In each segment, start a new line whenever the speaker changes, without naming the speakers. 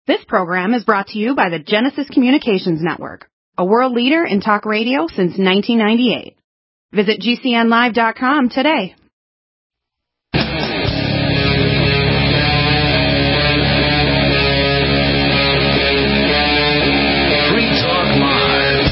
This program is brought to you by the Genesis Communications Network, a world leader in talk radio since 1998. Visit GCNlive.com today.
Free Talk Live.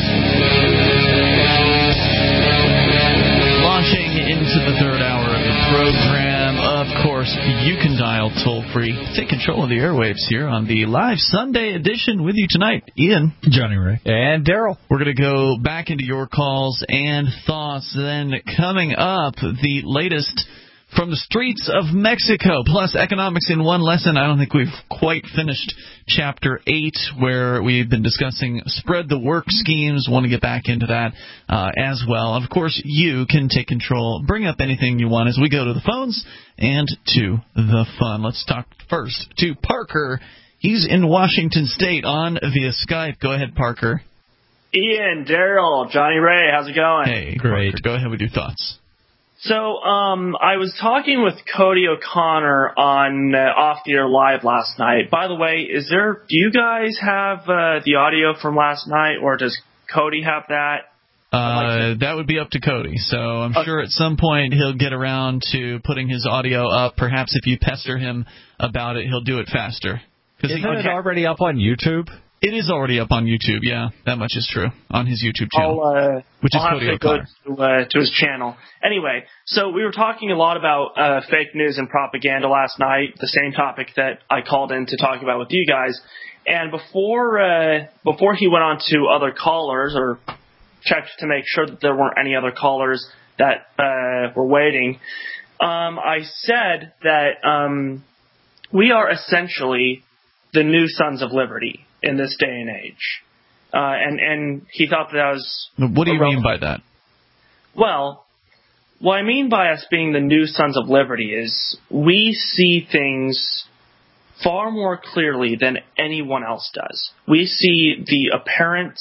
Launching into the third hour of the program. Of course, you can dial toll-free. Take control of the airwaves here on the live Sunday edition with you tonight. Ian.
Johnny Ray.
And Daryl.
We're going to go back into your calls and thoughts. Then coming up, the latest from the streets of Mexico, plus economics in one lesson. I don't think we've quite finished Chapter 8, where we've been discussing spread the work schemes. Want to get back into that as well. Of course, you can take control. Bring up anything you want as we go to the phones and to the fun. Let's talk first to Parker. He's in Washington State on via Skype. Go ahead, Parker.
Ian, Daryl, Johnny Ray, how's it going?
Hey, great. Parker, go ahead with your thoughts.
So, I was talking with Cody O'Connor on Off the Air Live last night. By the way, do you guys have the audio from last night, or does Cody have that?
That would be up to Cody. So I'm sure at some point he'll get around to putting his audio up. Perhaps if you pester him about it, he'll do it faster.
Isn't it already up on YouTube?
It is already up on YouTube, yeah. That much is true. On his YouTube channel, which is Cody O'Connor.
Go to his channel. Anyway, so we were talking a lot about fake news and propaganda last night, the same topic that I called in to talk about with you guys. And before he went on to other callers, or checked to make sure that there weren't any other callers that were waiting, I said that we are essentially the new Sons of Liberty in this day and age. And he thought that was...
What do you mean by that?
Well, what I mean by us being the new Sons of Liberty is we see things far more clearly than anyone else does. We see the apparent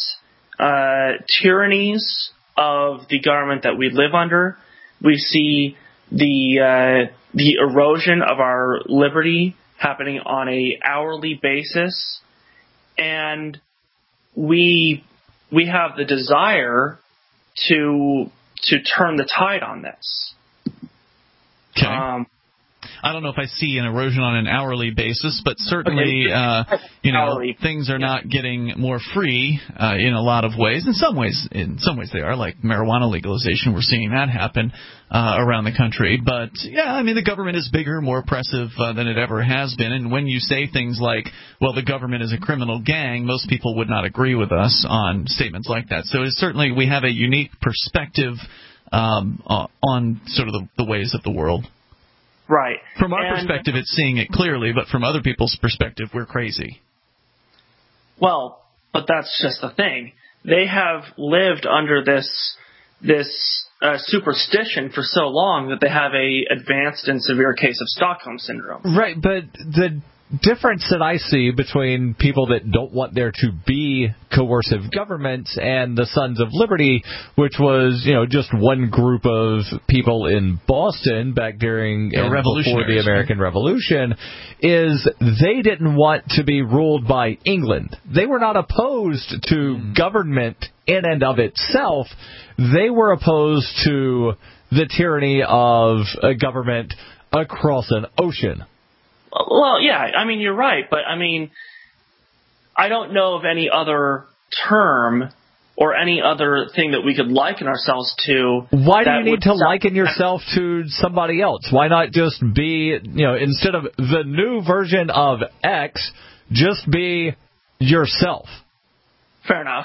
tyrannies of the government that we live under. We see the erosion of our liberty happening on an hourly basis. And we have the desire to turn the tide on this.
Okay. I don't know if I see an erosion on an hourly basis, but certainly, things are not getting more free in a lot of ways. In some ways they are, like marijuana legalization. We're seeing that happen around the country. But yeah, I mean, the government is bigger, more oppressive than it ever has been. And when you say things like, "Well, the government is a criminal gang," most people would not agree with us on statements like that. So it's certainly we have a unique perspective on sort of the ways of the world.
Right.
From our perspective, it's seeing it clearly, but from other people's perspective, we're crazy.
Well, but that's just the thing. They have lived under this superstition for so long that they have a advanced and severe case of Stockholm Syndrome.
Right, but the difference that I see between people that don't want there to be coercive governments and the Sons of Liberty, which was, just one group of people in Boston back during and before the American Revolution, is they didn't want to be ruled by England. They were not opposed to government in and of itself. They were opposed to the tyranny of a government across an ocean.
Well, yeah, I mean, you're right, but I mean, I don't know of any other term or any other thing that we could liken ourselves to.
Why do you need to liken yourself to somebody else? Why not just be, instead of the new version of X, just be yourself?
Fair enough.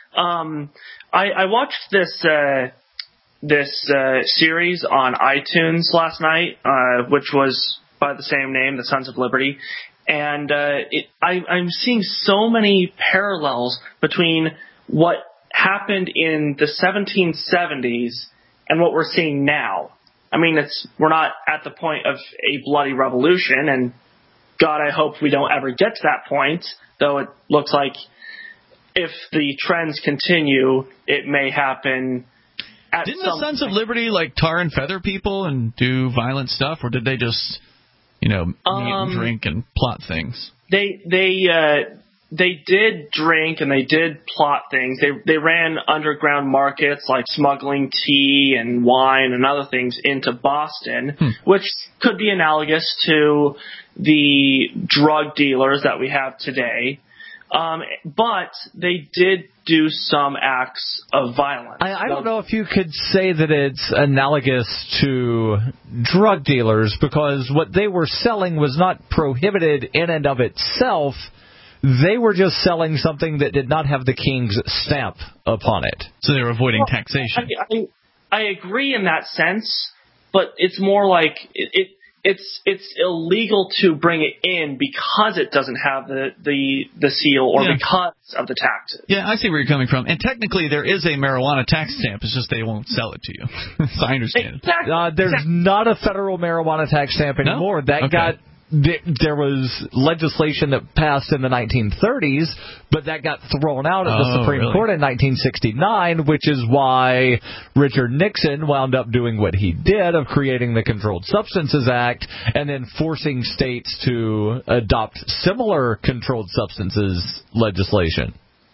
I watched this series on iTunes last night, which was by the same name, the Sons of Liberty, and I'm seeing so many parallels between what happened in the 1770s and what we're seeing now. I mean, we're not at the point of a bloody revolution, and God, I hope we don't ever get to that point, though it looks like if the trends continue, it may happen.
Didn't the Sons of Liberty tar and feather people and do violent stuff, or did they just, eat and drink and plot things?
They did drink and they did plot things. They ran underground markets like smuggling tea and wine and other things into Boston, which could be analogous to the drug dealers that we have today. But they did do some acts of violence.
I don't know if you could say that it's analogous to drug dealers, because what they were selling was not prohibited in and of itself. They were just selling something that did not have the king's stamp upon it.
So they were avoiding taxation.
I agree in that sense, but it's more like it's illegal to bring it in because it doesn't have the seal or because of the taxes.
Yeah, I see where you're coming from. And technically there is a marijuana tax stamp. It's just they won't sell it to you. So I understand.
Exactly.
There's not a federal marijuana tax stamp anymore.
No?
There was legislation that passed in the 1930s, but that got thrown out at the Supreme Court in 1969, which is why Richard Nixon wound up doing what he did of creating the Controlled Substances Act and then forcing states to adopt similar controlled substances legislation.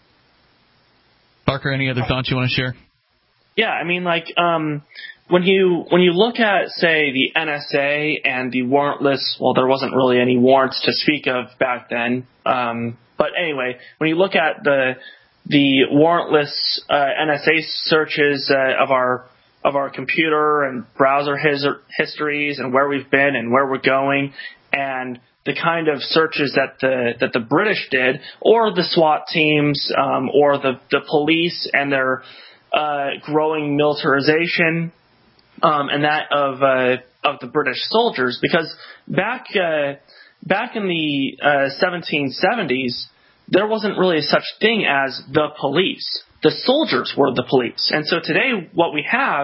Parker, any other thoughts you want to share?
Yeah, I mean, like, when you look at, say, the NSA and the warrantless, well, there wasn't really any warrants to speak of back then. But anyway, when you look at the warrantless NSA searches of our computer and browser histories and where we've been and where we're going, and the kind of searches that the British did, or the SWAT teams, or the police and their growing militarization. And that of the British soldiers, because back in the 1770s, there wasn't really such thing as the police. The soldiers were the police, and so today what we have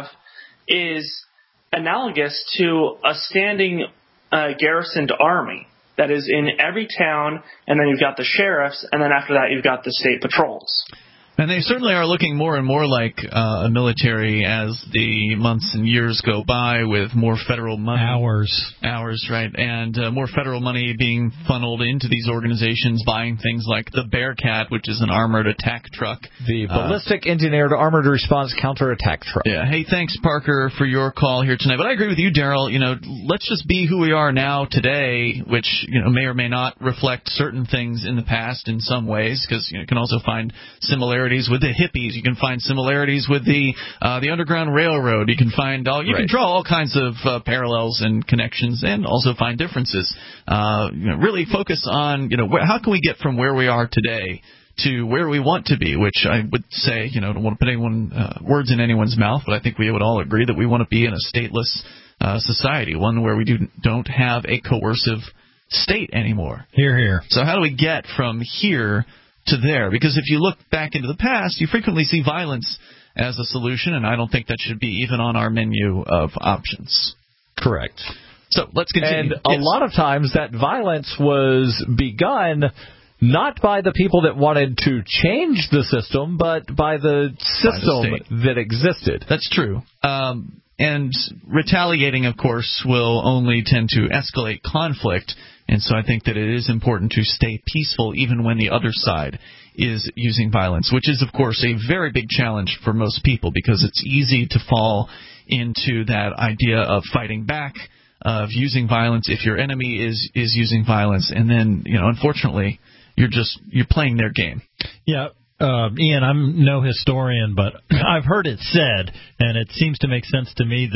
is analogous to a standing garrisoned army that is in every town, and then you've got the sheriffs, and then after that you've got the state patrols.
And they certainly are looking more and more like a military as the months and years go by, with more federal money. Hours, right. And more federal money being funneled into these organizations, buying things like the Bearcat, which is an armored attack truck.
The Ballistic Engineered Armored Response Counterattack Truck.
Yeah. Hey, thanks, Parker, for your call here tonight. But I agree with you, Daryl. Let's just be who we are now today, which, may or may not reflect certain things in the past in some ways, because you can also find similarities with the hippies. You can find similarities with the Underground Railroad. You can find can draw all kinds of parallels and connections, and also find differences. Really focus on how can we get from where we are today to where we want to be, which I would say, don't want to put words in anyone's mouth, but I think we would all agree that we want to be in a stateless society, one where we don't have a coercive state anymore.
Hear, hear.
So how do we get from here to there? Because if you look back into the past, you frequently see violence as a solution, and I don't think that should be even on our menu of options.
Correct.
So let's continue.
And a lot of times that violence was begun not by the people that wanted to change the system, but by the system that existed.
That's true. And retaliating, of course, will only tend to escalate conflict. And so I think that it is important to stay peaceful even when the other side is using violence, which is, of course, a very big challenge for most people, because it's easy to fall into that idea of fighting back, of using violence if your enemy is using violence. And then, unfortunately, you're playing their game.
Yeah. Ian, I'm no historian, but I've heard it said, and it seems to make sense to me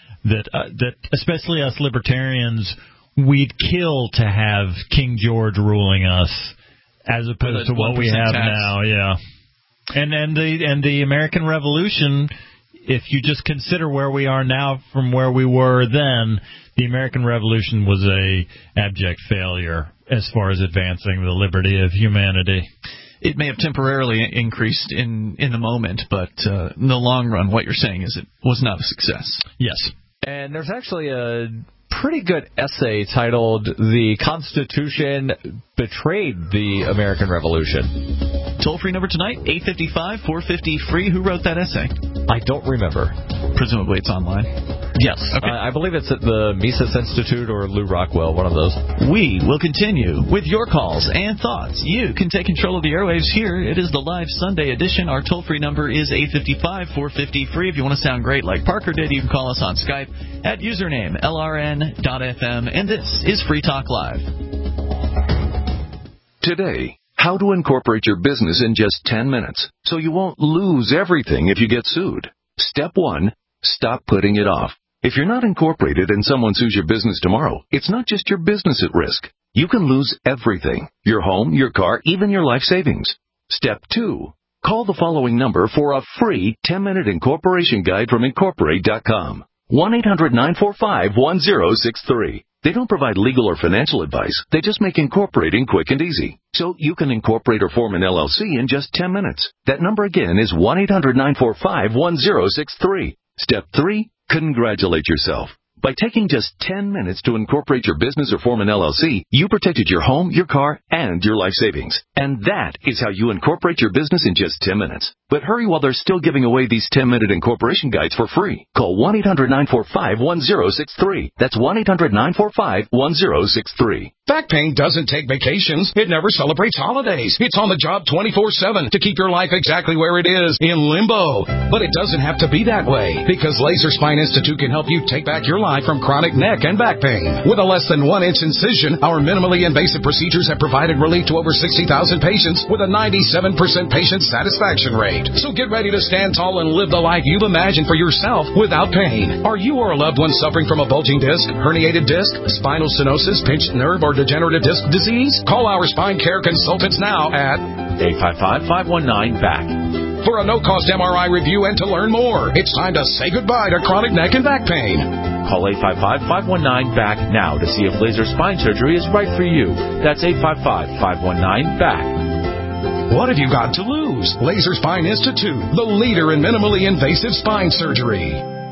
that especially us libertarians, we'd kill to have King George ruling us, as opposed to what we have now. Yeah, and the American Revolution, if you just consider where we are now from where we were then, the American Revolution was a abject failure as far as advancing the liberty of humanity.
It may have temporarily increased in the moment, but in the long run, what you're saying is it was not a success.
Yes.
And there's actually a pretty good essay titled "The Constitution Betrayed the American Revolution."
Toll-free number tonight, 855-450-FREE. Who wrote that essay?
I don't remember.
Presumably it's online.
Yes.
Okay.
I believe it's at the Mises Institute or Lou Rockwell, one of those.
We will continue with your calls and thoughts. You can take control of the airwaves here. It is the live Sunday edition. Our toll-free number is 855-450-FREE. If you want to sound great like Parker did, you can call us on Skype at username LRN.FM. And this is Free Talk Live.
Today, how to incorporate your business in just 10 minutes so you won't lose everything if you get sued. Step 1, stop putting it off. If you're not incorporated and someone sues your business tomorrow, it's not just your business at risk. You can lose everything: your home, your car, even your life savings. Step 2, call the following number for a free 10-minute incorporation guide from Incorporate.com. 1-800-945-1063. They don't provide legal or financial advice. They just make incorporating quick and easy. So you can incorporate or form an LLC in just 10 minutes. That number again is 1-800-945-1063. Step 3, congratulate yourself. By taking just 10 minutes to incorporate your business or form an LLC, you protected your home, your car, and your life savings. And that is how you incorporate your business in just 10 minutes. But hurry while they're still giving away these 10-minute incorporation guides for free. Call 1-800-945-1063. That's 1-800-945-1063.
Back pain doesn't take vacations. It never celebrates holidays. It's on the job 24/7 to keep your life exactly where it is, in limbo. But it doesn't have to be that way, because Laser Spine Institute can help you take back your life from chronic neck and back pain. With a less than 1-inch incision, our minimally invasive procedures have provided relief to over 60,000 patients with a 97% patient satisfaction rate. So get ready to stand tall and live the life you've imagined for yourself without pain. Are you or a loved one suffering from a bulging disc, herniated disc, spinal stenosis, pinched nerve, or degenerative disc disease? Call our spine care consultants now at
855-519-BACK.
for a no-cost MRI review and to learn more. It's time to say goodbye to chronic neck and back pain.
Call 855-519-BACK now to see if laser spine surgery is right for you. That's 855-519-BACK.
What have you got to lose? Laser Spine Institute, the leader in minimally invasive spine surgery.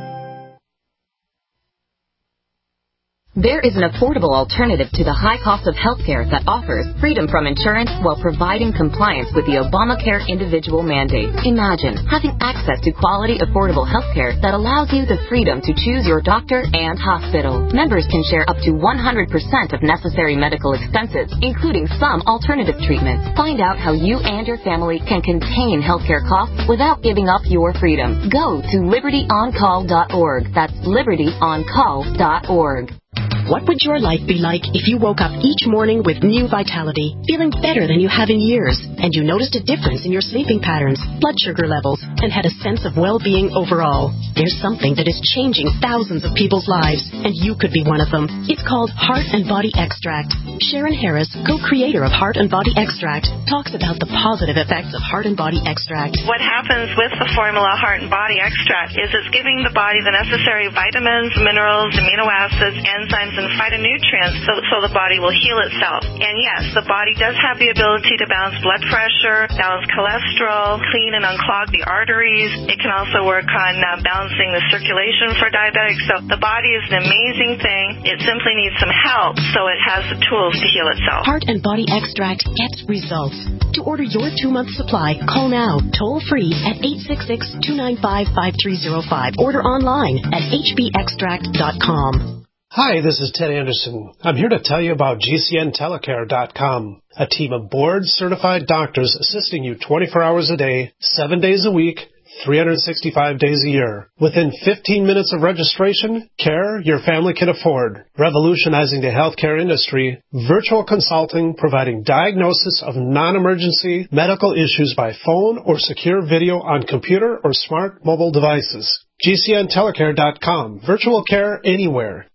There is an affordable alternative to the high cost of healthcare that offers freedom from insurance while providing compliance with the Obamacare individual mandate. Imagine having access to quality, affordable healthcare that allows you the freedom to choose your doctor and hospital. Members can share up to 100% of necessary medical expenses, including some alternative treatments. Find out how you and your family can contain healthcare costs without giving up your freedom. Go to libertyoncall.org. That's libertyoncall.org.
What would your life be like if you woke up each morning with new vitality, feeling better than you have in years, and you noticed a difference in your sleeping patterns, blood sugar levels, and had a sense of well-being overall? There's something that is changing thousands of people's lives, and you could be one of them. It's called Heart and Body Extract. Sharon Harris, co-creator of Heart and Body Extract, talks about the positive effects of Heart and Body Extract.
What happens with the formula Heart and Body Extract is it's giving the body the necessary vitamins, minerals, amino acids, enzymes, and phytonutrients so the body will heal itself. And yes, the body does have the ability to balance blood pressure, balance cholesterol, clean and unclog the arteries. It can also work on balancing the circulation for diabetics. So the body is an amazing thing. It simply needs some help so it has the tools to heal itself.
Heart and Body Extract gets results. To order your 2-month supply, call now, toll free at 866-295-5305. Order online at hbextract.com.
Hi, this is Ted Anderson. I'm here to tell you about GCNtelecare.com, a team of board-certified doctors assisting you 24 hours a day, 7 days a week, 365 days a year. Within 15 minutes of registration, care your family can afford. Revolutionizing the healthcare industry, virtual consulting providing diagnosis of non-emergency medical issues by phone or secure video on computer or smart mobile devices. GCNtelecare.com. Virtual care anywhere.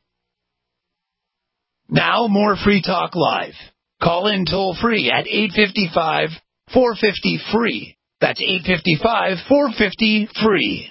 Now more Free Talk Live. Call in toll-free at 855-450-FREE. That's 855-450-FREE.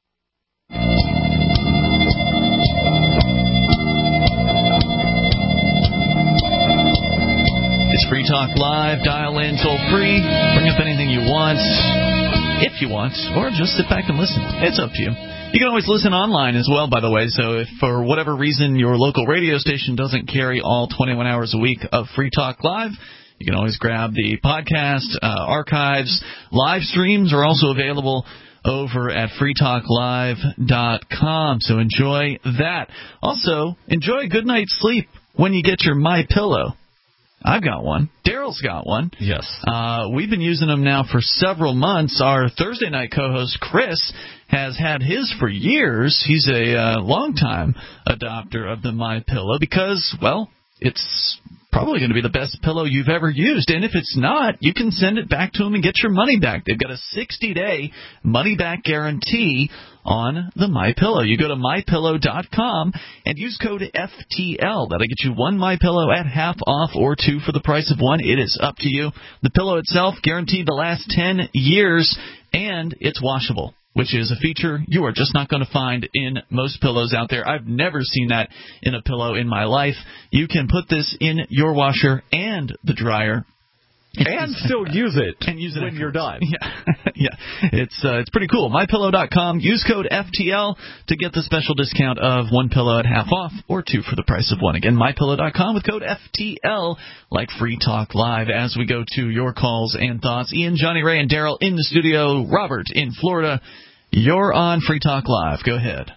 It's Free Talk Live. Dial in toll-free. Bring up anything you want, if you want, or just sit back and listen. It's up to you. You can always listen online as well, by the way, so if for whatever reason your local radio station doesn't carry all 21 hours a week of Free Talk Live, You can always grab the podcast, archives. Live streams are also available over at freetalklive.com, so enjoy that. Also, enjoy a good night's sleep when you get your MyPillow. I've got one. Daryl's got one.
Yes.
We've been using them now for several months. Our Thursday night co-host, Chris, has had his for years. He's a longtime adopter of the MyPillow because, well, it's probably going to be the best pillow you've ever used. And if it's not, you can send it back to them and get your money back. They've got a 60-day money-back guarantee on the MyPillow. You go to MyPillow.com and use code FTL. That'll get you one MyPillow at half off or two for the price of one. It is up to you. The pillow itself guaranteed to last 10 years, and it's washable, which is a feature you are just not going to find in most pillows out there. I've never seen that in a pillow in my life. You can put this in your washer and the dryer.
And still use it
and use it
when you're done.
Yeah. It's pretty cool. MyPillow.com. Use code FTL to get the special discount of one pillow at half off or two for the price of one. Again, MyPillow.com with code FTL, like Free Talk Live. As we go to your calls and thoughts, Ian, Johnny Ray, and Daryl in the studio. Robert in Florida. You're on Free Talk Live. Go ahead.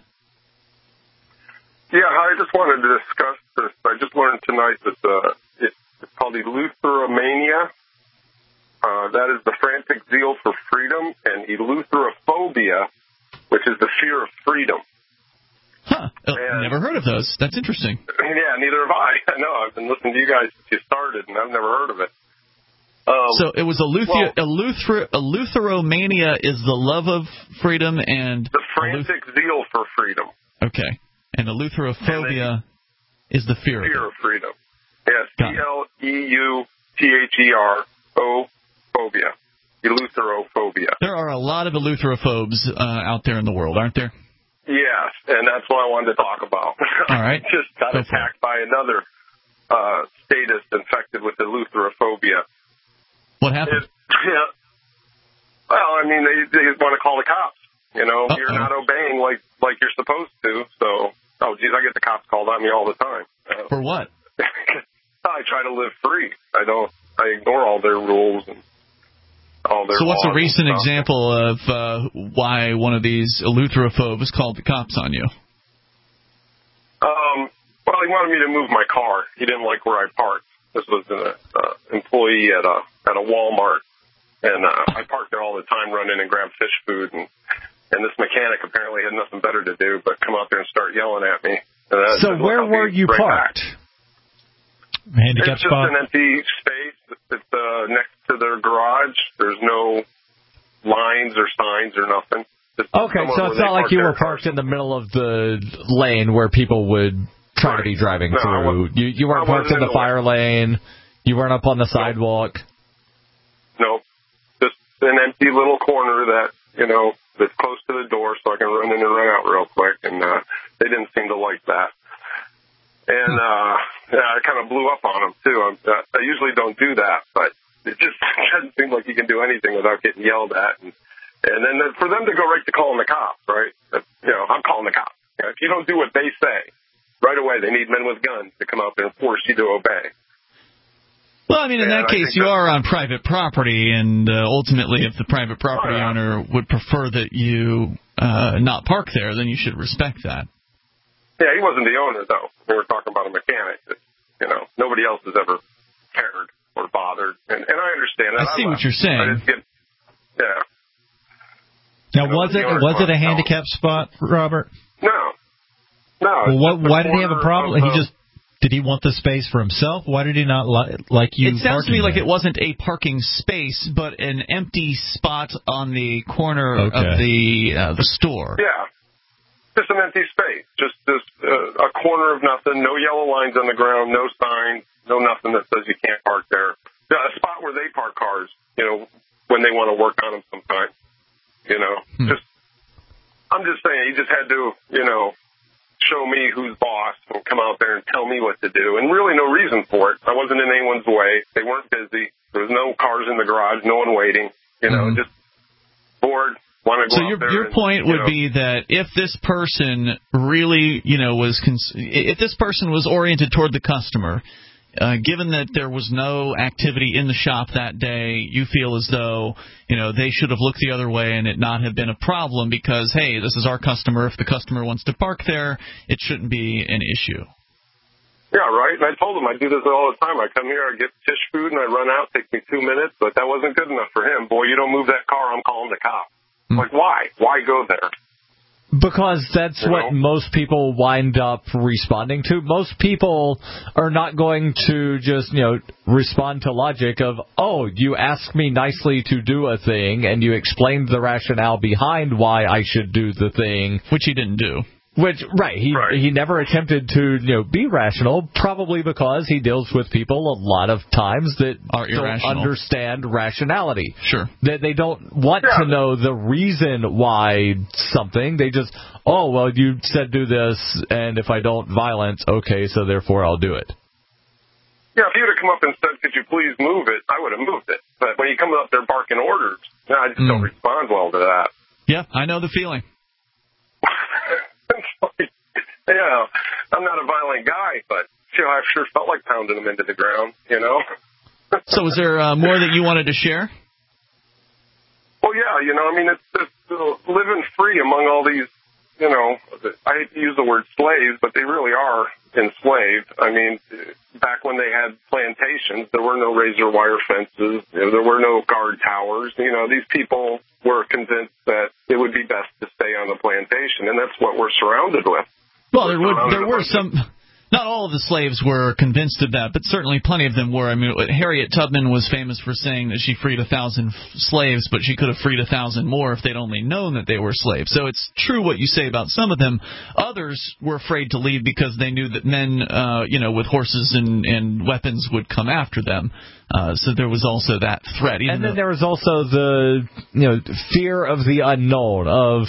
Yeah, I just wanted to discuss this. I just learned tonight that it's called eleutheromania. That is the frantic zeal for freedom, and eleutherophobia, which is the fear of freedom.
Huh. Never heard of those. That's interesting.
Yeah, neither have I. I know. I've been listening to you guys since you started, and I've never heard of it.
So it was eleutheromania is the love of freedom and...
The frantic zeal for freedom.
Okay. And eleutherophobia is the fear
of freedom. Yes, ELEUTHERO. Phobia. Eleutherophobia.
There are a lot of eleutherophobes out there in the world, aren't there?
Yes, and that's what I wanted to talk about.
All right.
Just got attacked by another statist infected with eleutherophobia.
What happened?
Well, I mean, they want to call the cops. You know, you're not obeying like you're supposed to. So, I get the cops called on me all the time.
For what?
I try to live free. I ignore all their rules and all their.
So what's a recent
stuff.
example of why one of these eleutherophobes called the cops on you?
Well, he wanted me to move my car. He didn't like where I parked. This was an employee at a Walmart, and I parked there all the time, run in and grab fish food, and this mechanic apparently had nothing better to do but come out there and start yelling at me.
So where were you parked?
Handicap
it's just
spot?
An empty space. It's next to their garage. There's no lines or signs or nothing.
Okay, so it's not like you were parked in the middle of the lane where people would try to be driving through. You weren't parked in the fire lane. You weren't up on the sidewalk.
Nope. Just an empty little corner that, that's close to the door so I can run in and run out real quick. And they didn't seem to like that. And I kind of blew up on them, too. I usually don't do that, but it just doesn't seem like you can do anything without getting yelled at. And then for them to go right to calling the cops, right? I'm calling the cops. If you don't do what they say, right away they need men with guns to come out there and force you to obey.
Well, I mean, in that case, you are on private property, and ultimately, if the private property owner would prefer that you not park there, then you should respect that.
Yeah, he wasn't the owner, though. We were talking about a mechanic that, nobody else has ever cared or bothered. And I understand that.
I see what you're saying.
Yeah.
Now, was it a handicap spot, Robert?
No.
Well, why did he have a problem? Did he want the space for himself? Why did he not like you?
It sounds to me like it wasn't a parking space, but an empty spot on the corner of the store.
Yeah. Just an empty space, just a corner of nothing, no yellow lines on the ground, no signs, no nothing that says you can't park there. A spot where they park cars, when they want to work on them sometimes, I'm just saying, he just had to, show me who's boss and come out there and tell me what to do, and really no reason for it. I wasn't in anyone's way. They weren't busy. There was no cars in the garage, no one waiting, just bored.
So your point would be that if this person really, if this person was oriented toward the customer, given that there was no activity in the shop that day, you feel as though, they should have looked the other way and it not have been a problem because, hey, this is our customer. If the customer wants to park there, it shouldn't be an issue.
Yeah, right. And I told him I do this all the time. I come here, I get fish food, and I run out. It takes me 2 minutes, but that wasn't good enough for him. Boy, you don't move that car, I'm calling the cops. Like, why? Why go there?
Because that's what most people wind up responding to. Most people are not going to just, respond to logic of, oh, you asked me nicely to do a thing, and you explained the rationale behind why I should do the thing.
Which he didn't do.
He never attempted to be rational, probably because he deals with people a lot of times that don't understand rationality.
Sure.
That they don't want to know the reason why something. They just, you said do this, and if I don't, violence, okay, so therefore I'll do it.
Yeah, if he would have come up and said, could you please move it, I would have moved it. But when he comes up there barking orders, I just don't respond well to that.
Yeah, I know the feeling.
I'm not a violent guy, but I sure felt like pounding him into the ground,
So was there more that you wanted to share?
Well, yeah, it's living free among all these, I hate to use the word slaves, but they really are enslaved. I mean, back when they had plantations, there were no razor wire fences, there were no guard towers. These people were convinced that it would be best to stay on the plantation, and that's what we're surrounded with.
Well, there were some. Not all of the slaves were convinced of that, but certainly plenty of them were. I mean, Harriet Tubman was famous for saying that she freed 1,000 slaves, but she could have freed 1,000 more if they'd only known that they were slaves. So it's true what you say about some of them. Others were afraid to leave because they knew that men, with horses and weapons would come after them. So there was also that threat.
And then there was also the, fear of the unknown of,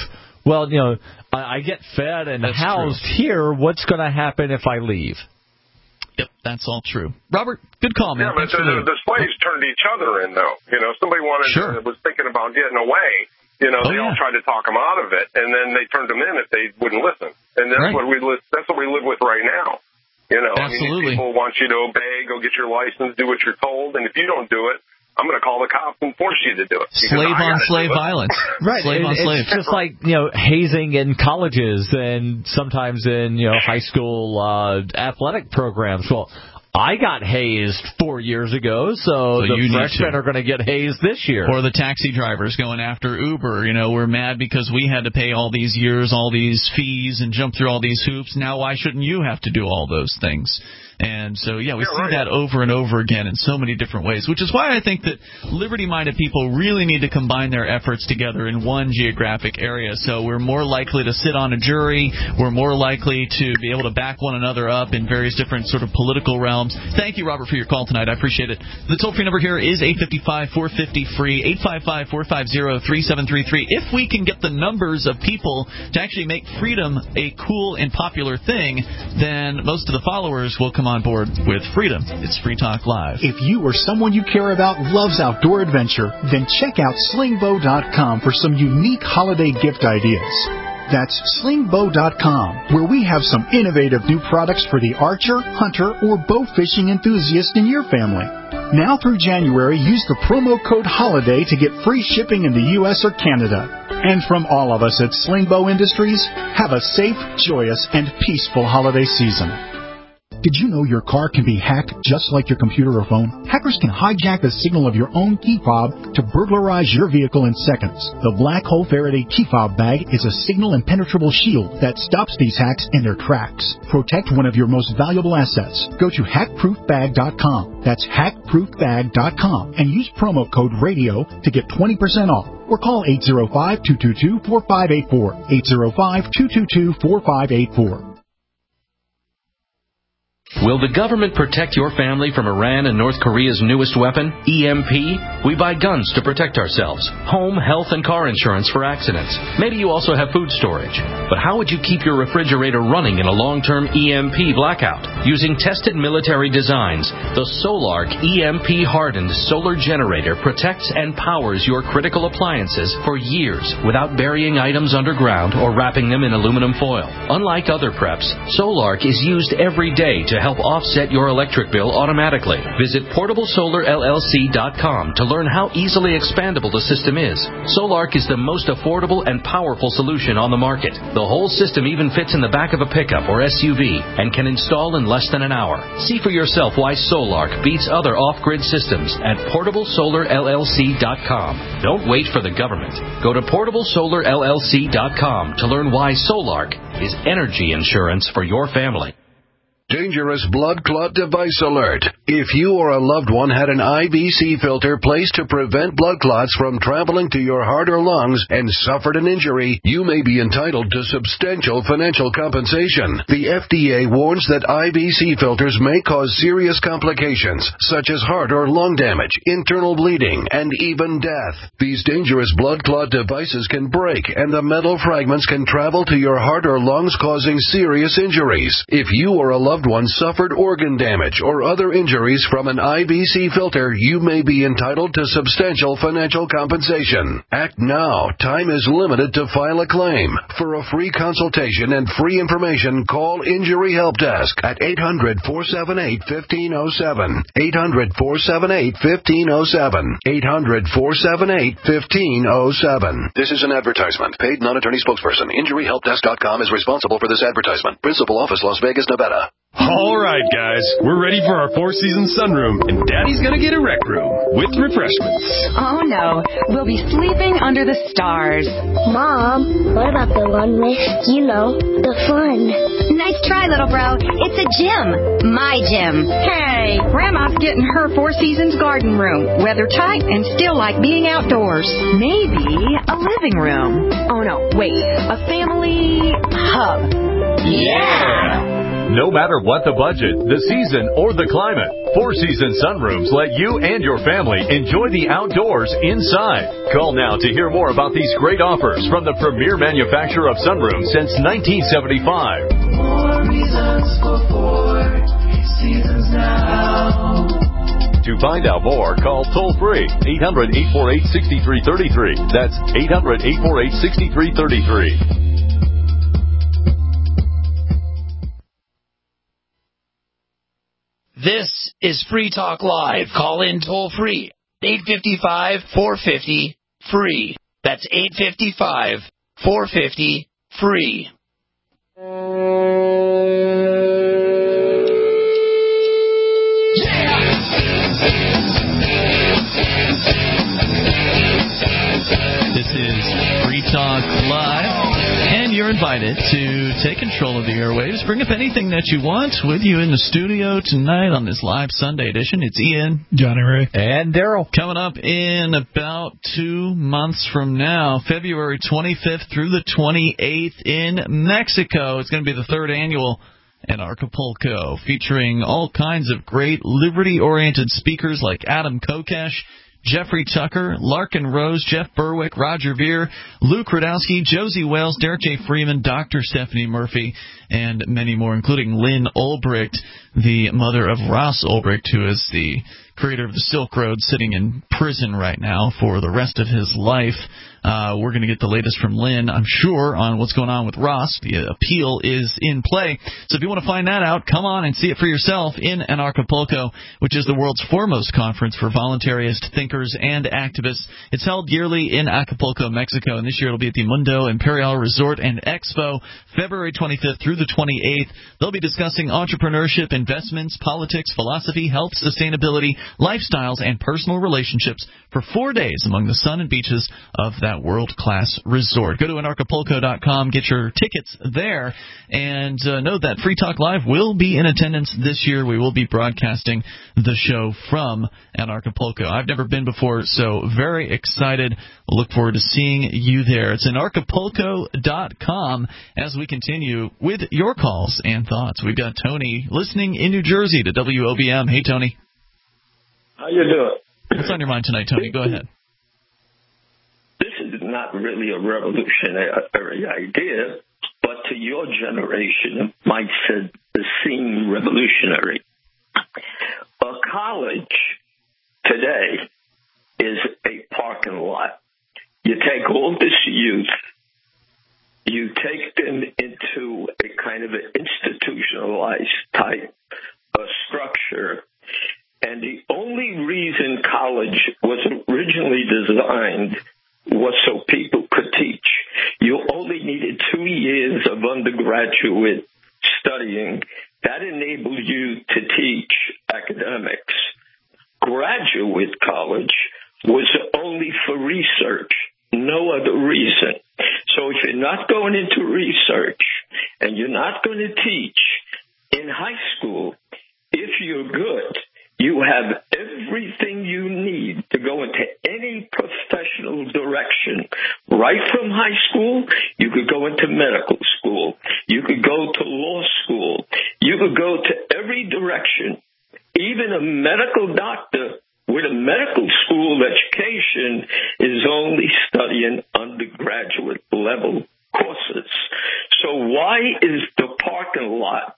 I get fed and housed here. What's going to happen if I leave?
Yep, that's all true. Robert, good call, man.
Yeah, but the slaves turned each other in, though. Somebody was thinking about getting away. They all tried to talk them out of it, and then they turned them in if they wouldn't listen. And that's what we live with right now.
Absolutely.
People want you to obey, go get your license, do what you're told, and if you don't do it, I'm going to call the cops and force you to do it.
Slave-on-slave violence.
Right.
Slave-on-slave.
It's just like, hazing in colleges and sometimes in, high school athletic programs. Well, I got hazed 4 years ago, so the freshmen are going to get hazed this year.
Or the taxi drivers going after Uber. We're mad because we had to pay all these years, all these fees, and jump through all these hoops. Now why shouldn't you have to do all those things? And so, we see that over and over again in so many different ways, which is why I think that liberty-minded people really need to combine their efforts together in one geographic area. So we're more likely to sit on a jury. We're more likely to be able to back one another up in various different sort of political realms. Thank you, Robert, for your call tonight. I appreciate it. The toll-free number here is 855-450-FREE, 855-450-3733. If we can get the numbers of people to actually make freedom a cool and popular thing, then most of the followers will come on board with freedom. It's Free Talk Live.
If you or someone you care about loves outdoor adventure, then check out slingbow.com for some unique holiday gift ideas. That's slingbow.com, where we have some innovative new products for the archer, hunter, or bow fishing enthusiast in your family. Now through January, use the promo code HOLIDAY to get free shipping in the U.S. or Canada. And from all of us at Slingbow Industries, have a safe, joyous, and peaceful holiday season. Did you know your car can be hacked just like your computer or phone? Hackers can hijack the signal of your own key fob to burglarize your vehicle in seconds. The Black Hole Faraday key fob bag is a signal impenetrable shield that stops these hacks in their tracks. Protect one of your most valuable assets. Go to hackproofbag.com. That's hackproofbag.com and use promo code RADIO to get 20% off. Or call 805-222-4584. 805-222-4584.
Will the government protect your family from Iran and North Korea's newest weapon, EMP? We buy guns to protect ourselves, home, health, and car insurance for accidents. Maybe you also have food storage. But how would you keep your refrigerator running in a long-term EMP blackout? Using tested military designs, the Solark EMP-hardened solar generator protects and powers your critical appliances for years without burying items underground or wrapping them in aluminum foil. Unlike other preps, Solark is used every day to help offset your electric bill automatically. Visit PortableSolarLLC.com to learn how easily expandable the system is. Solark is the most affordable and powerful solution on the market. The whole system even fits in the back of a pickup or SUV and can install in less than an hour. See for yourself why Solark beats other off-grid systems at PortableSolarLLC.com. Don't wait for the government. Go to PortableSolarLLC.com to learn why Solark is energy insurance for your family.
Dangerous blood clot device alert. If you or a loved one had an IBC filter placed to prevent blood clots from traveling to your heart or lungs and suffered an injury, you may be entitled to substantial financial compensation. The FDA warns that IBC filters may cause serious complications, such as heart or lung damage, internal bleeding, and even death. These dangerous blood clot devices can break, and the metal fragments can travel to your heart or lungs, causing serious injuries. If you or a loved one suffered organ damage or other injuries from an IBC filter, you may be entitled to substantial financial compensation. Act now. Time is limited to file a claim. For a free consultation and free information, call Injury Help Desk at 800-478-1507. 800-478-1507. 800-478-1507. This is an advertisement. Paid non-attorney spokesperson. InjuryHelpDesk.com is responsible for this advertisement. Principal office, Las Vegas, Nevada.
All right, guys, we're ready for our four-season sunroom, and Daddy's gonna get a rec room with refreshments.
Oh, no. We'll be sleeping under the stars.
Mom, what about the one with, the fun?
Nice try, little bro. It's a gym. My gym.
Hey, Grandma's getting her Four Seasons garden room. Weather tight and still like being outdoors. Maybe a living room. Oh, no, wait. A family hub.
Yeah! No matter what the budget, the season, or the climate, Four Seasons Sunrooms let you and your family enjoy the outdoors inside. Call now to hear more about these great offers from the premier manufacturer of sunrooms since 1975.
More reasons for Four Seasons now.
To find out more, call toll-free 800-848-6333. That's 800-848-6333.
This is Free Talk Live. Call in toll free. 855-450-FREE. That's 855-450-FREE.
This is Free Talk Live, and you're invited to take control of the airwaves. Bring up anything that you want with you in the studio tonight on this live Sunday edition. It's Ian,
Johnny Ray,
and Daryl.
Coming up in about 2 months from now, February 25th through the 28th in Mexico. It's going to be the third annual Anarchapulco, featuring all kinds of great liberty-oriented speakers like Adam Kokesh, Jeffrey Tucker, Larkin Rose, Jeff Berwick, Roger Veer, Luke Radowski, Josie Wales, Derek J. Freeman, Dr. Stephanie Murphy, and many more, including Lynn Ulbricht, the mother of Ross Ulbricht, who is the creator of the Silk Road, sitting in prison right now for the rest of his life. We're going to get the latest from Lynn, I'm sure, on what's going on with Ross. The appeal is in play. So if you want to find that out, come on and see it for yourself in Anarchapulco, which is the world's foremost conference for voluntarist thinkers and activists. It's held yearly in Acapulco, Mexico, and this year it'll be at the Mundo Imperial Resort and Expo, February 25th through the 28th. They'll be discussing entrepreneurship, investments, politics, philosophy, health, sustainability, lifestyles, and personal relationships for 4 days among the sun and beaches of that world-class resort. Go to Anarchapulco.com, get your tickets there, and know that Free Talk Live will be in attendance this year. We will be broadcasting the show from Anarchapulco. I've never been before, so very excited. Look forward to seeing you there. It's Anarchapulco.com as we continue with your calls and thoughts. We've got Tony listening in New Jersey to WOBM. Hey, Tony.
How you doing?
What's on your mind tonight, Tony? Go ahead.
This is not really a revolutionary idea, but to your generation, it might seem revolutionary. A college today is a parking lot. You take all this youth, you take them into a kind of an institutionalized type of structure, and the only reason college was originally designed was so people could teach. You only needed 2 years of undergraduate studying. That enabled you to teach academics. Graduate college was only for research, no other reason. So if you're not going into research and you're not going to teach in high school, if you're good, you have everything you need to go into any professional direction. Right from high school, you could go into medical school. You could go to law school. You could go to every direction. Even a medical doctor with a medical school education is only studying undergraduate level courses. So why is the parking lot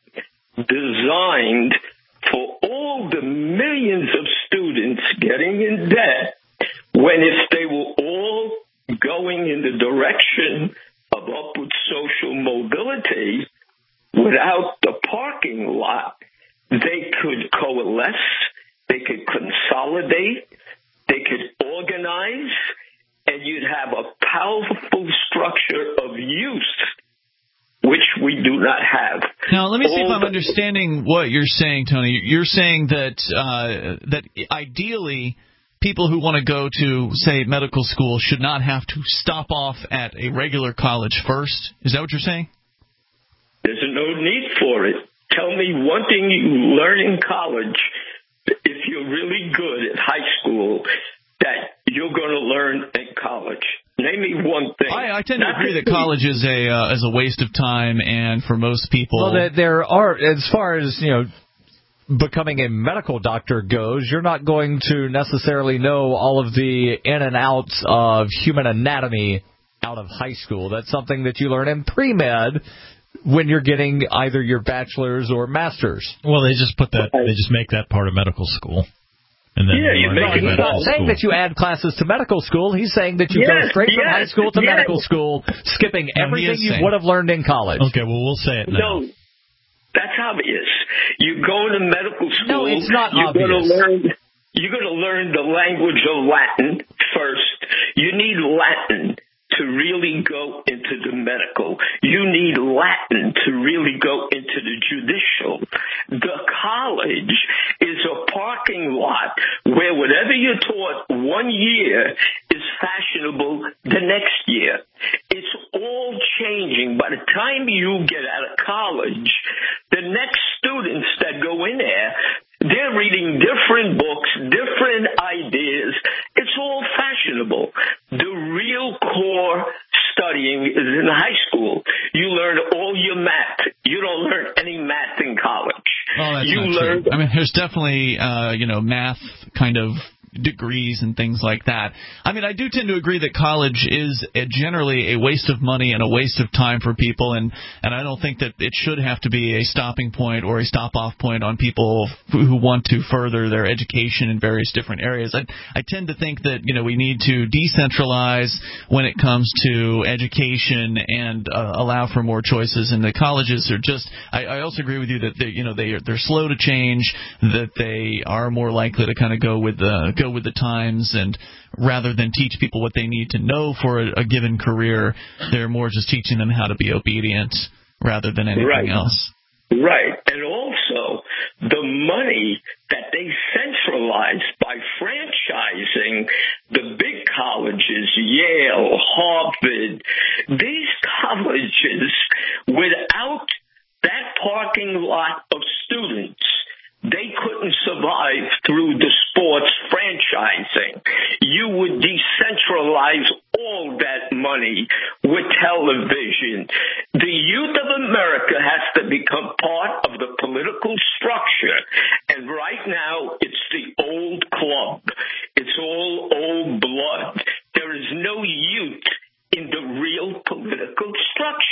designed for all the millions of students getting in debt when if they were all going in the direction of upward social mobility, without the parking lot, they could coalesce, they could consolidate, they could organize, and you'd have a powerful structure of use, which we do not have.
Now, let me see if I'm understanding what you're saying, Tony. You're saying that that ideally people who want to go to, say, medical school should not have to stop off at a regular college first. Is that what you're saying?
There's no need for it. Tell me one thing you learn in college, if you're really good at high school, that you're going to learn in college. Name me one thing.
I tend to agree that college is a waste of time, and for most people,
well, there are, as far as becoming a medical doctor goes, you're not going to necessarily know all of the in and outs of human anatomy out of high school. That's something that you learn in pre-med when you're getting either your bachelor's or master's.
Well, they just make that part of medical school. And then
he's not saying that you add classes to medical school. He's saying that you go straight from high school to medical school, skipping everything you would have learned in college.
Okay, well, we'll say it now.
No, that's obvious. You go to medical school.
No, it's not obvious.
You're going to learn the language of Latin first. You need Latin to really go into the medical. You need Latin to really go into the judicial. The college is a parking lot where whatever you're taught 1 year is fashionable the next year. It's all changing. By the time you get out of college, the next students that go in there, they're reading different books, different ideas. It's all fashionable. The real core studying is in high school. You learn all your math. You don't learn any math in college.
Oh, that's not true. I mean, there's definitely, math kind of degrees and things like that. I mean, I do tend to agree that college is generally a waste of money and a waste of time for people, and I don't think that it should have to be a stopping point or a stop-off point on people who want to further their education in various different areas. I tend to think that, we need to decentralize when it comes to education and allow for more choices, and the colleges are just, I also agree with you that they're slow to change, that they are more likely to kind of go with the times, and rather than teach people what they need to know for a given career, they're more just teaching them how to be obedient rather than anything else.
Right. And also, the money that they centralize by franchising the big colleges, Yale, Harvard, these colleges, without that parking lot of students, they couldn't survive through the sports franchising. You would decentralize all that money with television. The youth of America has to become part of the political structure. And right now, it's the old club. It's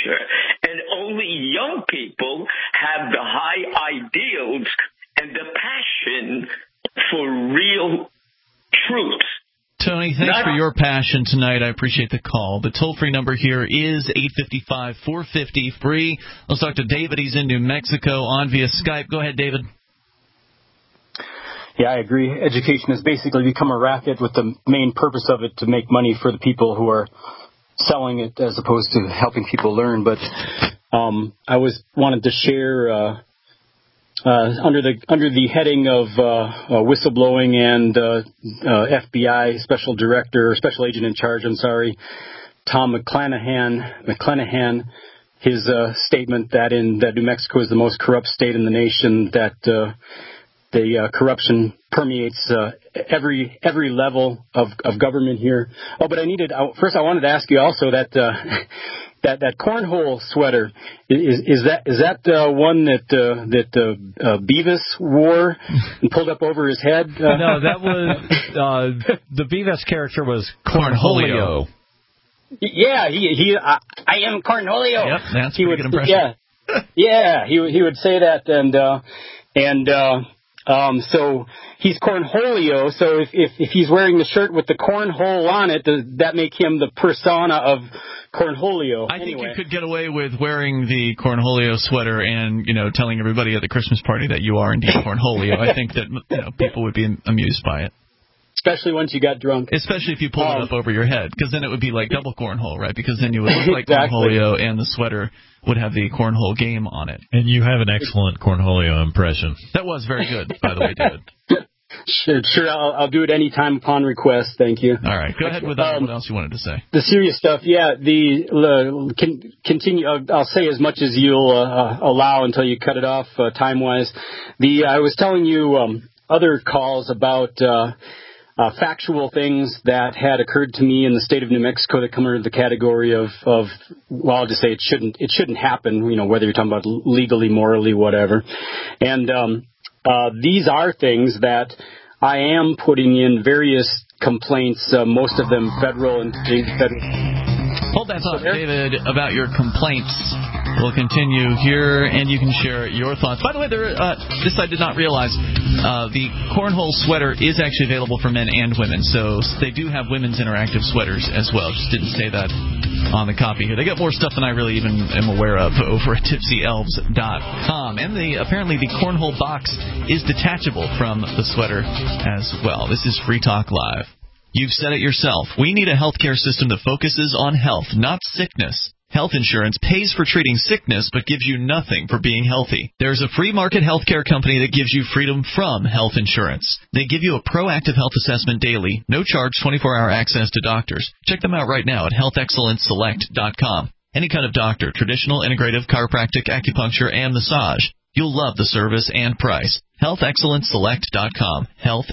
future. And only young people have the high ideals and the passion for real truth.
Tony, thanks for your passion tonight. I appreciate the call. The toll-free number here is 855-450-FREE. Let's talk to David. He's in New Mexico on via Skype. Go ahead, David.
Yeah, I agree. Education has basically become a racket with the main purpose of it to make money for the people who are selling it as opposed to helping people learn. But I wanted to share under the heading of whistleblowing and FBI special agent in charge, Tom McClanahan, his statement that New Mexico is the most corrupt state in the nation, that the corruption permeates every level of government here. Oh, but I wanted to ask you also that that cornhole sweater, is that one that Beavis wore and pulled up over his head?
No, that was the Beavis character was Cornholio.
Yeah, I am Cornholio.
Yep, that's a pretty good impression.
Yeah, he would say that, so he's Cornholio. So if he's wearing the shirt with the cornhole on it, does that make him the persona of Cornholio?
I think you could get away with wearing the Cornholio sweater and, telling everybody at the Christmas party that you are indeed Cornholio. I think that people would be amused by it.
Especially once you got drunk.
Especially if you pulled it up over your head, because then it would be like double cornhole, right? Because then you would look like Cornholio, and the sweater would have the cornhole game on it.
And you have an excellent Cornholio impression.
That was very good, by the way, David.
Sure, I'll do it anytime upon request. Thank you.
All right, go ahead with what else you wanted to say.
The serious stuff, yeah. Continue. I'll say as much as you'll allow until you cut it off time-wise. I was telling you other calls about factual things that had occurred to me in the state of New Mexico that come under the category of I'll just say it shouldn't happen. Whether you're talking about legally, morally, whatever, and these are things that I am putting in various complaints, most of them federal and state.
Hold that thought, David, about your complaints. We'll continue here, and you can share your thoughts. By the way, this I did not realize. The cornhole sweater is actually available for men and women, so they do have women's interactive sweaters as well. Just didn't say that on the copy here. They got more stuff than I really even am aware of over at tipsyelves.com. And apparently the cornhole box is detachable from the sweater as well. This is Free Talk Live. You've said it yourself. We need a healthcare system that focuses on health, not sickness. Health insurance pays for treating sickness but gives you nothing for being healthy. There's a free market healthcare company that gives you freedom from health insurance. They give you a proactive health assessment daily, no charge 24-hour access to doctors. Check them out right now at healthexcellenceselect.com. Any kind of doctor, traditional, integrative, chiropractic, acupuncture, and massage. You'll love the service and price. healthexcellenceselect.com.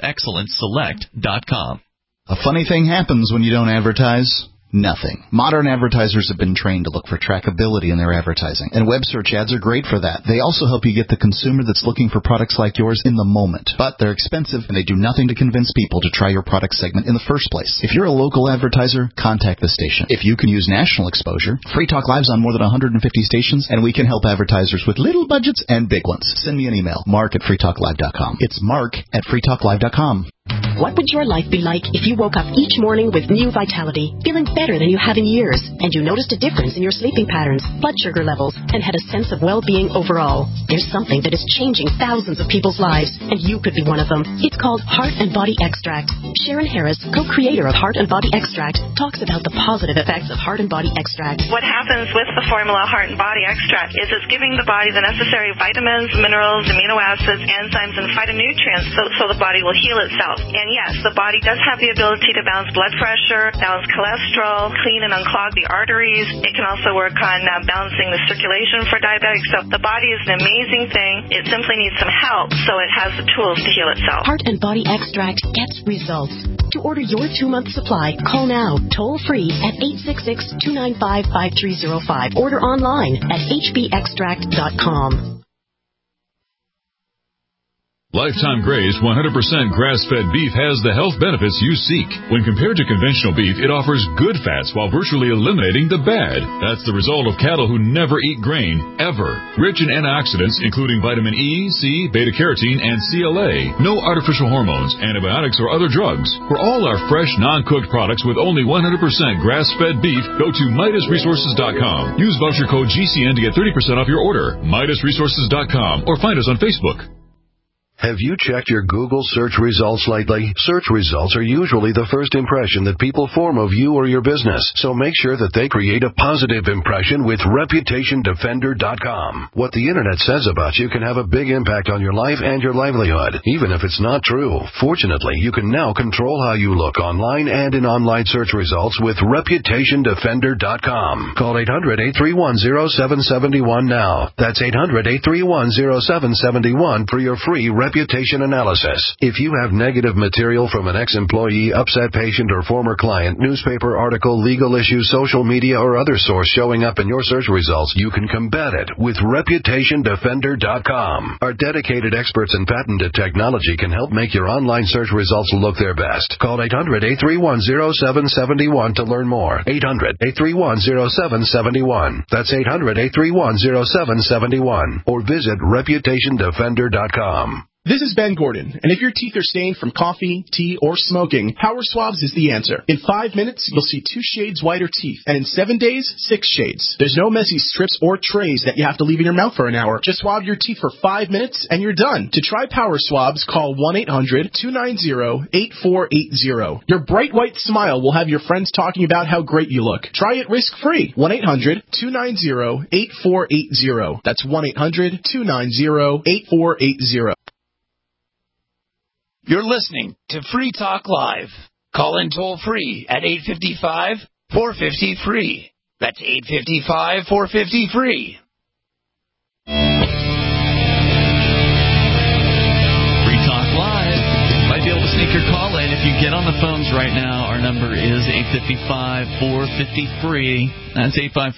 healthexcellenceselect.com.
A funny thing happens when you don't advertise. Nothing. Modern advertisers have been trained to look for trackability in their advertising, and web search ads are great for that. They also help you get the consumer that's looking for products like yours in the moment. But they're expensive, and they do nothing to convince people to try your product segment in the first place. If you're a local advertiser, contact the station. If you can use national exposure, Free Talk Live's on more than 150 stations, and we can help advertisers with little budgets and big ones. Send me an email, mark@freetalklive.com. It's mark@freetalklive.com.
What would your life be like if you woke up each morning with new vitality, feeling better than you have in years, and you noticed a difference in your sleeping patterns, blood sugar levels, and had a sense of well-being overall? There's something that is changing thousands of people's lives, and you could be one of them. It's called Heart and Body Extract. Sharon Harris, co-creator of Heart and Body Extract, talks about the positive effects of Heart and Body Extract.
What happens with the formula Heart and Body Extract is it's giving the body the necessary vitamins, minerals, amino acids, enzymes, and phytonutrients so the body will heal itself. And yes, the body does have the ability to balance blood pressure, balance cholesterol, clean and unclog the arteries. It can also work on balancing the circulation for diabetics. So the body is an amazing thing. It simply needs some help, so it has the tools to heal itself.
Heart and Body Extract gets results. To order your 2-month supply, call now, toll free at 866-295-5305. Order online at hbextract.com.
Lifetime Grazed 100% grass-fed beef has the health benefits you seek. When compared to conventional beef, it offers good fats while virtually eliminating the bad. That's the result of cattle who never eat grain, ever. Rich in antioxidants, including vitamin E, C, beta-carotene, and CLA. No artificial hormones, antibiotics, or other drugs. For all our fresh, non-cooked products with only 100% grass-fed beef, go to MidasResources.com. Use voucher code GCN to get 30% off your order. MidasResources.com or find us on Facebook.
Have you checked your Google search results lately? Search results are usually the first impression that people form of you or your business, so make sure that they create a positive impression with ReputationDefender.com. What the Internet says about you can have a big impact on your life and your livelihood, even if it's not true. Fortunately, you can now control how you look online and in online search results with ReputationDefender.com. Call 800-831-0771 now. That's 800-831-0771 for your free reputation analysis. If you have negative material from an ex-employee, upset patient, or former client, newspaper article, legal issue, social media, or other source showing up in your search results, you can combat it with ReputationDefender.com. Our dedicated experts in patented technology can help make your online search results look their best. Call 800-831-0771 to learn more. 800-831-0771. That's 800-831-0771. Or visit ReputationDefender.com.
This is Ben Gordon, and if your teeth are stained from coffee, tea, or smoking, Power Swabs is the answer. In 5 minutes, you'll see 2 shades whiter teeth, and in 7 days, 6 shades. There's no messy strips or trays that you have to leave in your mouth for an hour. Just swab your teeth for 5 minutes, and you're done. To try Power Swabs, call 1-800-290-8480. Your bright white smile will have your friends talking about how great you look. Try it risk-free. 1-800-290-8480. That's 1-800-290-8480.
You're listening to Free Talk Live. Call in toll-free at 855-450-FREE. That's 855-450-FREE.
Free Talk Live. You might be able to sneak your call in. If you get on the phones right now, our number is 855-450-FREE. That's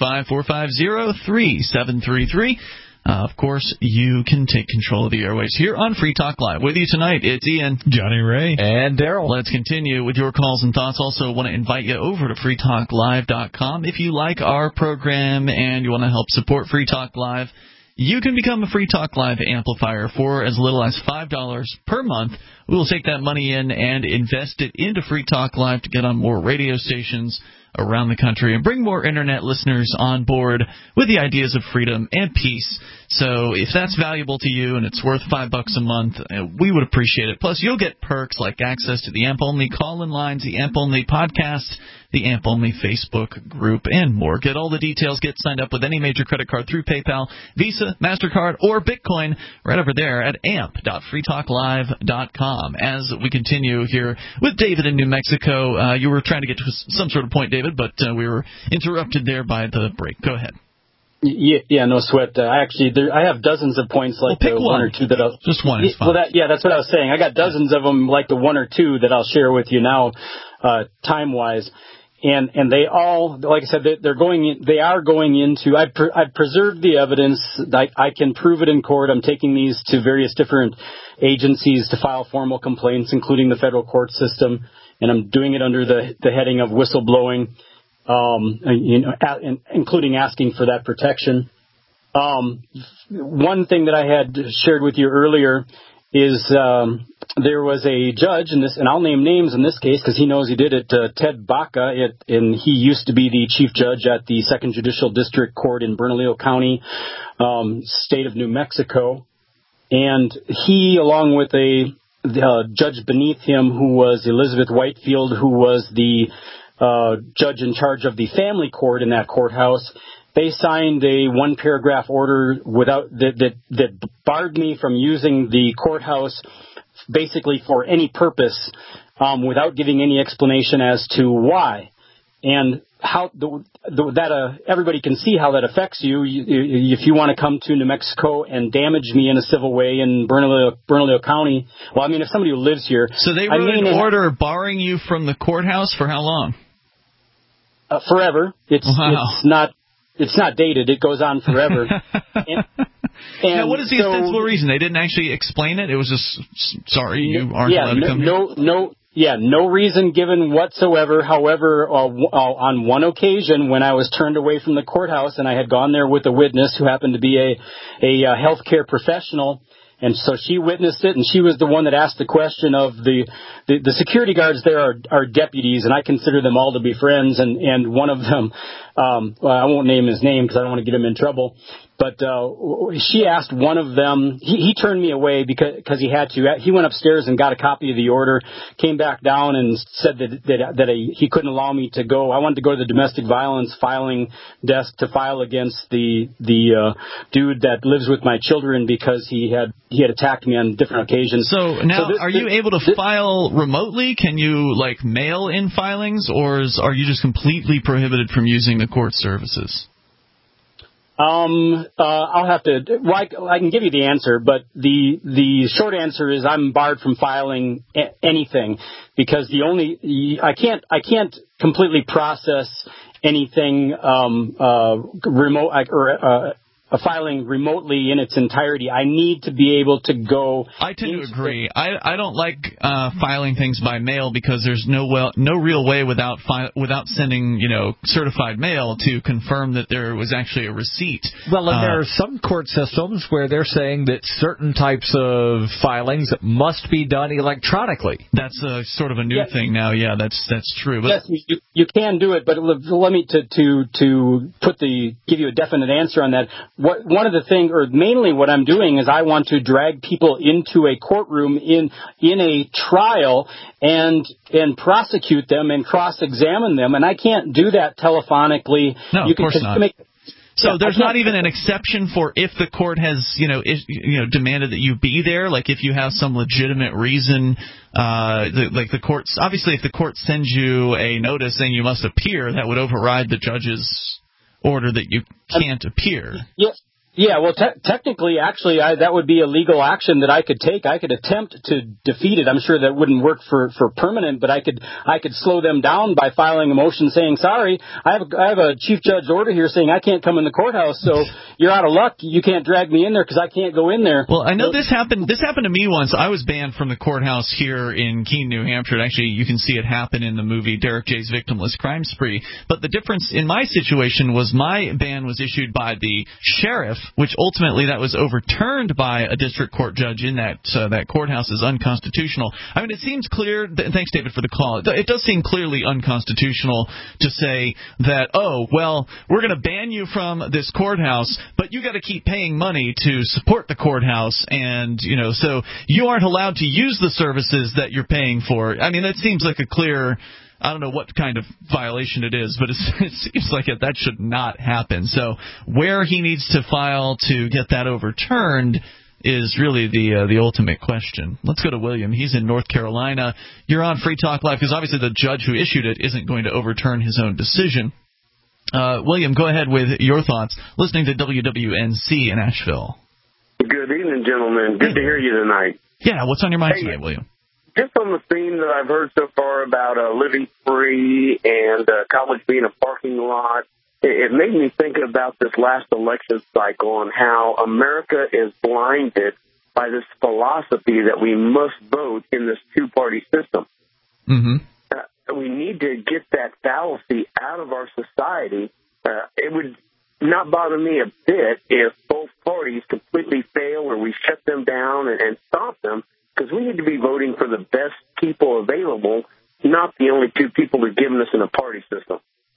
855-450-3733. Of course, you can take control of the airways here on Free Talk Live. With you tonight, it's Ian,
Johnny Ray,
and Daryl.
Let's continue with your calls and thoughts. Also, want to invite you over to freetalklive.com. If you like our program and you want to help support Free Talk Live, you can become a Free Talk Live amplifier for as little as $5 per month. We will take that money in and invest it into Free Talk Live to get on more radio stations around the country and bring more Internet listeners on board with the ideas of freedom and peace. So if that's valuable to you and it's worth $5 a month, we would appreciate it. Plus, you'll get perks like access to the AMP-only call-in lines, the AMP-only podcast, the AMP-only Facebook group, and more. Get all the details. Get signed up with any major credit card through PayPal, Visa, MasterCard, or Bitcoin right over there at amp.freetalklive.com. As we continue here with David in New Mexico, you were trying to get to some sort of point, David, but we were interrupted there by the break. Go ahead.
Yeah, no sweat. I have dozens of points like the one or two that I'll...
Just one is fine.
Well, that's what I was saying. I got dozens of them like the one or two that I'll share with you now, time-wise. And they all, like I said, they are going into, I've preserved the evidence. I can prove it in court. I'm taking these to various different agencies to file formal complaints, including the federal court system. And I'm doing it under the heading of whistleblowing. Including asking for that protection. One thing that I had shared with you earlier is there was a judge in this, and I'll name names in this case because he knows he did it, Ted Baca, and he used to be the chief judge at the 2nd Judicial District Court in Bernalillo County, state of New Mexico. And he, along with a judge beneath him who was Elizabeth Whitefield, who was the judge in charge of the family court in that courthouse, they signed a one-paragraph order that barred me from using the courthouse basically for any purpose without giving any explanation as to why. And how everybody can see how that affects you. If you want to come to New Mexico and damage me in a civil way in Bernalillo County, well, I mean, if somebody who lives here...
So they wrote an order barring you from the courthouse for how long?
Forever. It's not dated. It goes on forever.
Now, what is the ostensible reason? They didn't actually explain it? It was just, sorry, you aren't allowed to come here?
No reason given whatsoever. However, on one occasion when I was turned away from the courthouse and I had gone there with a witness who happened to be a healthcare professional, and so she witnessed it, and she was the one that asked the question of the security guards there are deputies, and I consider them all to be friends, and one of them, I won't name his name because I don't want to get him in trouble, but she asked one of them, he turned me away because he had to. He went upstairs and got a copy of the order, came back down and said that he couldn't allow me to go. I wanted to go to the domestic violence filing desk to file against the dude that lives with my children because he had attacked me on different occasions.
So now, are you able to file remotely? Can you mail in filings, or are you just completely prohibited from using the court services?
I'll have to. Well, I can give you the answer, but the short answer is I'm barred from filing anything because I can't completely process anything remote or filing remotely in its entirety. I need to be able to go.
I tend to agree. I don't like filing things by mail because there's no real way without sending certified mail to confirm that there was actually a receipt.
Well, and there are some court systems where they're saying that certain types of filings must be done electronically.
That's sort of a new thing now. Yeah, that's true. But
yes, you can do it, but let me to give you a definite answer on that. One of the things, or mainly what I'm doing, is I want to drag people into a courtroom in a trial and prosecute them and cross-examine them, and I can't do that telephonically.
No, of course not. So there's not even an exception for if the court has, demanded that you be there. Like if you have some legitimate reason, the courts. Obviously, if the court sends you a notice saying you must appear, that would override the judge's order that you can't appear.
Yeah, well, technically, actually, that would be a legal action that I could take. I could attempt to defeat it. I'm sure that wouldn't work for permanent, but I could slow them down by filing a motion saying, sorry, I have a chief judge order here saying I can't come in the courthouse, so you're out of luck. You can't drag me in there because I can't go in there.
Well, I know this happened to me once. I was banned from the courthouse here in Keene, New Hampshire. Actually, you can see it happen in the movie Derek J's Victimless Crime Spree. But the difference in my situation was my ban was issued by the sheriff, which ultimately that was overturned by a district court judge in that courthouse as unconstitutional. I mean, it seems clear. Thanks, David, for the call. It does seem clearly unconstitutional to say that, we're going to ban you from this courthouse, but you got to keep paying money to support the courthouse, and so you aren't allowed to use the services that you're paying for. I mean, that seems like a clear. I don't know what kind of violation it is, but it seems like that should not happen. So where he needs to file to get that overturned is really the ultimate question. Let's go to William. He's in North Carolina. You're on Free Talk Live because obviously the judge who issued it isn't going to overturn his own decision. William, go ahead with your thoughts. Listening to WWNC in Asheville.
Good evening, gentlemen. Good to hear you tonight.
Yeah, what's on your mind tonight, William?
Just on the theme that I've heard so far about living free and college being a parking lot, it made me think about this last election cycle and how America is blinded by this philosophy that we must vote in this two-party system. Mm-hmm. We need to get that fallacy out of our society. It would not bother me a bit if both parties completely fail or we shut them down and stop them, because we need to be voting for the best people available, not the only two people who've given us in a party system.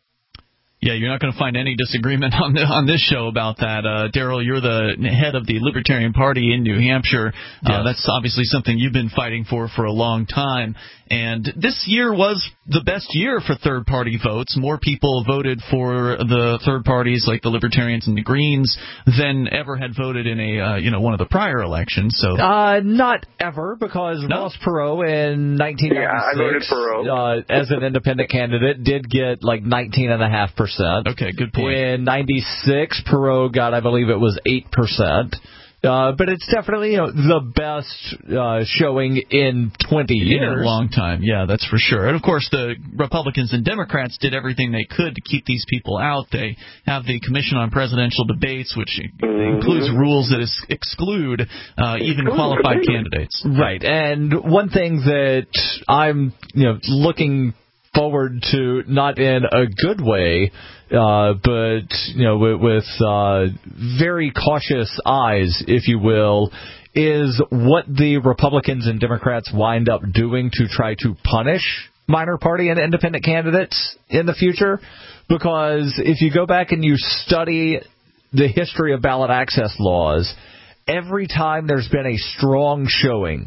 Yeah, you're not going to find any disagreement on this show about that. Daryl, you're the head of the Libertarian Party in New Hampshire. Yes. That's obviously something you've been fighting for a long time. And this year was the best year for third-party votes. More people voted for the third parties like the Libertarians and the Greens than ever had voted in a one of the prior elections. So
not ever, because Ross Perot in 1996
I voted Perot.
As an independent candidate did get like 19.5%.
Okay, good point.
In 96, Perot got, I believe it was 8%. But it's definitely the best showing in 20 years.
In a long time, yeah, that's for sure. And, of course, the Republicans and Democrats did everything they could to keep these people out. They have the Commission on Presidential Debates, which includes rules that exclude even qualified candidates.
Right. And one thing that I'm looking forward to, not in a good way, but with very cautious eyes, if you will, is what the Republicans and Democrats wind up doing to try to punish minor party and independent candidates in the future. Because if you go back and you study the history of ballot access laws, every time there's been a strong showing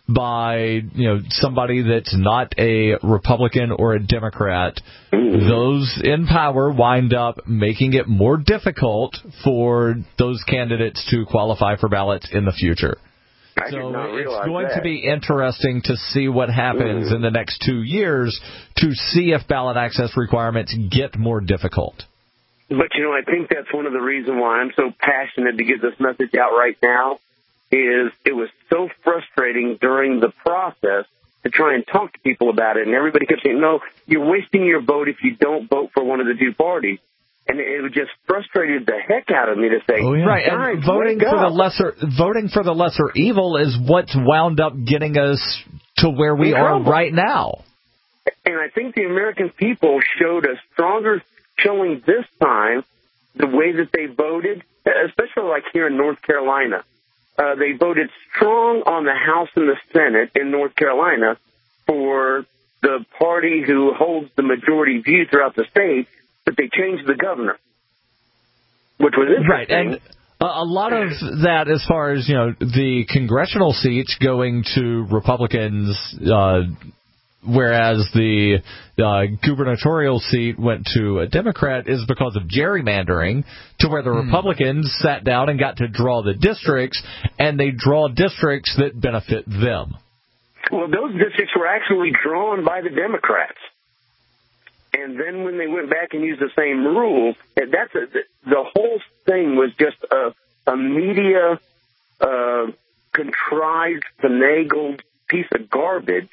by somebody that's not a Republican or a Democrat, those in power wind up making it more difficult for those candidates to qualify for ballots in the future. So it's going to be interesting to see what happens in the next 2 years to see if ballot access requirements get more difficult.
But, I think that's one of the reasons why I'm so passionate to get this message out right now. Is it was so frustrating during the process to try and talk to people about it, and everybody kept saying, no, you're wasting your vote if you don't vote for one of the two parties. And it just frustrated the heck out of me to say,
right, and voting for the lesser evil is what's wound up getting us to where we are right now.
And I think the American people showed a stronger showing this time, the way that they voted, especially like here in North Carolina. They voted strong on the House and the Senate in North Carolina for the party who holds the majority view throughout the state, but they changed the governor, which was interesting.
Right, and a lot of that as far as, the congressional seats going to Republicans, whereas the gubernatorial seat went to a Democrat, is because of gerrymandering, to where the Republicans sat down and got to draw the districts, and they draw districts that benefit them.
Well, those districts were actually drawn by the Democrats. And then when they went back and used the same rule, the whole thing was just a media contrived, finagled piece of garbage.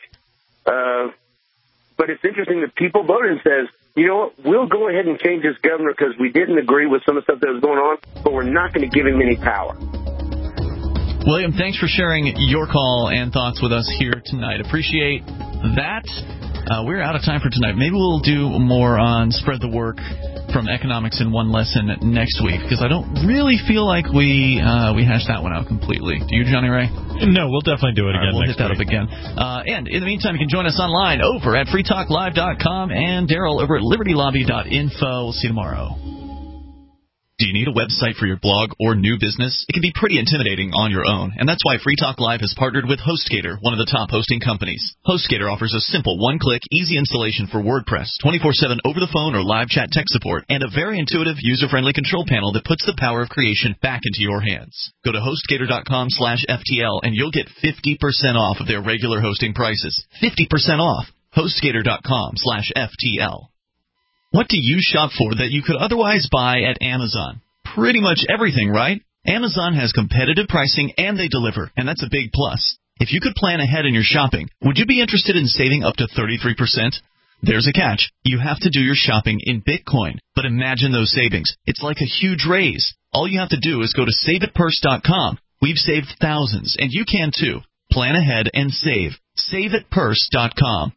But it's interesting that people voted and says, you know what, we'll go ahead and change this governor because we didn't agree with some of the stuff that was going on, but we're not going to give him any power.
William, thanks for sharing your call and thoughts with us here tonight. Appreciate that. We're out of time for tonight. Maybe we'll do more on Spread the Work from Economics in One Lesson next week, because I don't really feel like we hashed that one out completely. Do you, Johnny Ray?
No, we'll definitely do it again.
We'll hit that up again. And in the meantime, you can join us online over at freetalklive.com and Daryl over at libertylobby.info. We'll see you tomorrow. Do you need a website for your blog or new business? It can be pretty intimidating on your own, and that's why Free Talk Live has partnered with HostGator, one of the top hosting companies. HostGator offers a simple one-click, easy installation for WordPress, 24/7 over-the-phone or live chat tech support, and a very intuitive, user-friendly control panel that puts the power of creation back into your hands. Go to HostGator.com/FTL, and you'll get 50% off of their regular hosting prices. 50% off. HostGator.com/FTL. What do you shop for that you could otherwise buy at Amazon? Pretty much everything, right? Amazon has competitive pricing and they deliver, and that's a big plus. If you could plan ahead in your shopping, would you be interested in saving up to 33%? There's a catch. You have to do your shopping in Bitcoin. But imagine those savings. It's like a huge raise. All you have to do is go to SaveItPurse.com. We've saved thousands, and you can too. Plan ahead and save. SaveItPurse.com.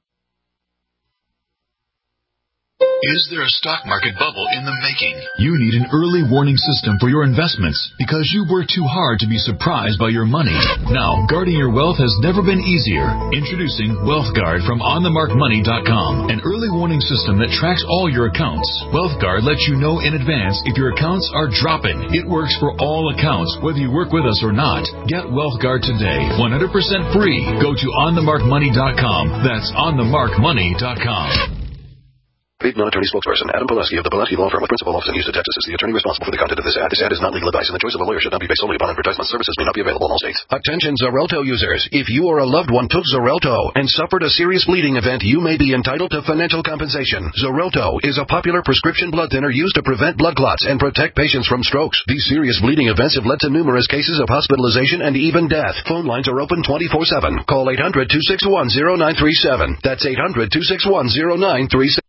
Is there a stock market bubble in the making? You need an early warning system for your investments because you work too hard to be surprised by your money. Now, guarding your wealth has never been easier. Introducing WealthGuard from OnTheMarkMoney.com, an early warning system that tracks all your accounts. WealthGuard lets you know in advance if your accounts are dropping. It works for all accounts, whether you work with us or not. Get WealthGuard today, 100% free. Go to OnTheMarkMoney.com. That's OnTheMarkMoney.com.
Paid non-attorney spokesperson Adam Pileski of the Pileski Law Firm with principal office in Houston, Texas is the attorney responsible for the content of this ad. This ad is not legal advice, and the choice of a lawyer should not be based solely upon advertisement. Services may not be available in all states. Attention Xarelto users. If you or a loved one took Xarelto and suffered a serious bleeding event, you may be entitled to financial compensation. Xarelto is a popular prescription blood thinner used to prevent blood clots and protect patients from strokes. These serious bleeding events have led to numerous cases of hospitalization and even death. Phone lines are open 24/7. Call 800-261-0937. That's 800-261-0937.